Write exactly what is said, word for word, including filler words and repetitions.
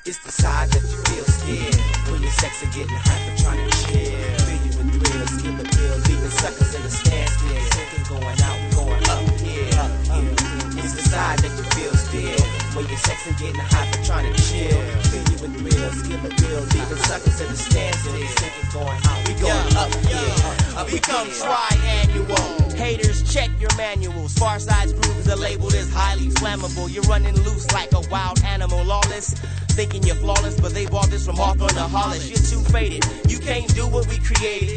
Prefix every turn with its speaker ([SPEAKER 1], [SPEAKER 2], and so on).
[SPEAKER 1] It's the side that you feel scared when your sex are getting hyper, trying to chill. Feel you with thrills, skill the bill, leaving suckers in a standstill. Sinking, going out, going up, yeah, yeah. It's the side that you feel scared when your sex are getting hyper, trying to chill. Feel you with thrills, skill the bill, leaving suckers in a standstill. Sinking, going out, we going up, yeah. Up
[SPEAKER 2] Become
[SPEAKER 1] again.
[SPEAKER 2] triannual. Haters, check your manuals. Far Side's grooves are labeled as highly flammable. You're running loose like a wild animal, lawless. Thinking you're flawless, but they bought this from Hawthorne to Hollis. You're too faded. You can't do what we created.